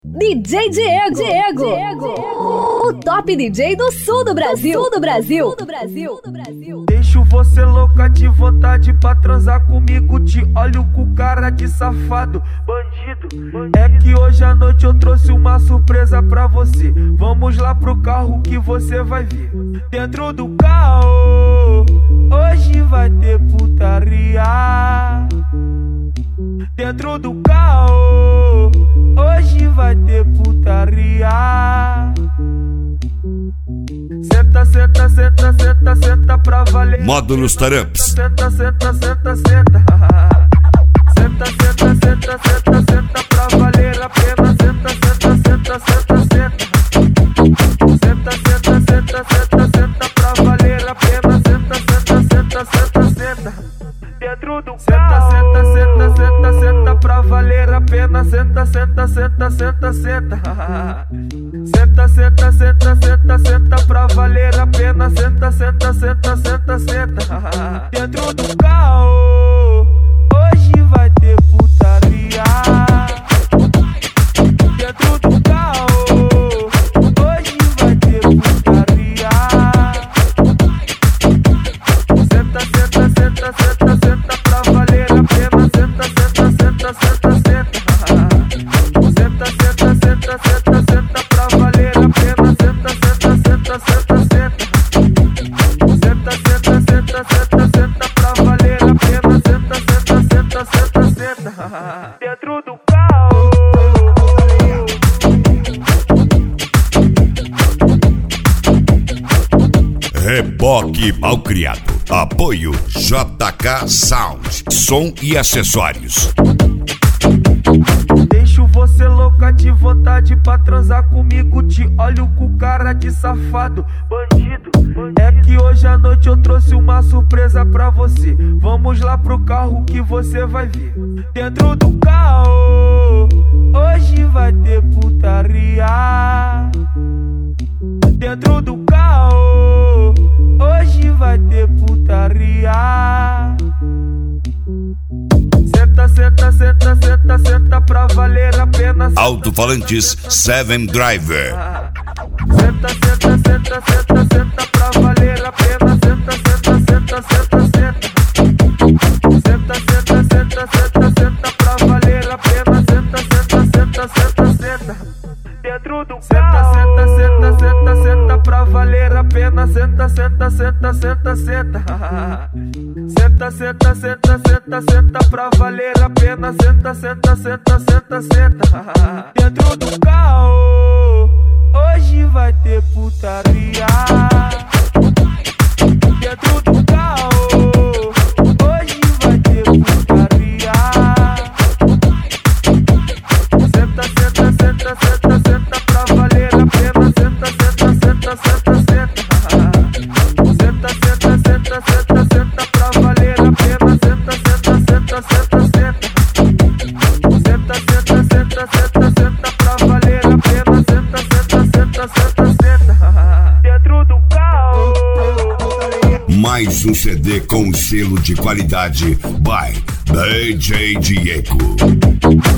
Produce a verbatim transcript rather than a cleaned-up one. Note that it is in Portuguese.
D J Diego, Diego, Diego, o top D J do sul do Brasil, sul do Brasil, do Brasil, do Brasil. Deixo você louca de vontade pra transar comigo, te olho com cara de safado, bandido. É que hoje à noite eu trouxe uma surpresa pra você. Vamos lá pro carro que você vai ver. Dentro do carro, hoje vai ter putaria. Dentro do carro, hoje vai ter putaria. Senta, senta, senta, senta, senta pra valer. Módulos Taramps. Senta, senta, senta, senta. Senta, senta, senta, senta, senta pra valer a pena. Senta, senta, senta, senta, senta. Senta, senta, senta, senta, senta pra valer a pena. Senta, senta, senta, senta, senta. Dentro do senta, senta, senta, senta, senta pra valer a pena. Senta, senta, senta, senta, senta. Senta, senta, senta, senta, senta pra valer a pena. Senta, senta, senta, senta, senta. Dentro do carro, hoje vai ter putaria. Dentro do carro, hoje vai ter putaria. Senta, senta, senta, senta, senta pra valer a pena. Senta, senta, senta, senta, senta. Senta, senta, senta, senta, senta pra valer a pena. Senta, senta, senta, senta, senta. Senta, senta, senta, senta, senta pra valer a pena. Senta, senta, senta, senta, senta. Dentro do carro. Reboque Malcriado. Apoio J K Sound. Som e acessórios. Deixo você louca de vontade pra transar comigo, te olho com cara de safado, bandido. É que hoje à noite eu trouxe uma surpresa pra você. Vamos lá pro carro que você vai ver. Dentro do carro, hoje vai ter putaria. Dentro do carro, hoje vai ter putaria. Senta, senta, senta, senta, senta pra valer a pena. Alto-falantes Seven Driver. Senta, senta, senta, senta, senta pra valer a pena. Senta, senta, senta, senta, senta. Senta, senta, senta, senta, senta pra valer a pena. Senta, senta, senta, senta, senta. Dentro do senta, senta, senta, senta, senta pra valer a pena. Senta, senta, senta, senta, senta. Senta, senta, senta, senta, senta pra valer a pena. Senta, senta, senta, senta, senta. Dentro do carro, hoje vai ter putaria. Dentro do carro, hoje vai ter putaria. Senta, senta, senta, senta, senta pra valer a pena. Senta, senta, senta, senta, senta. Senta, senta, senta, senta, senta pra valer a pena. Senta, senta, senta, senta, senta. Senta, senta, senta, senta, senta pra valer a pena. Senta, senta, senta, senta, senta. Dentro do carro. Mais um C D com selo de qualidade by D J Diego.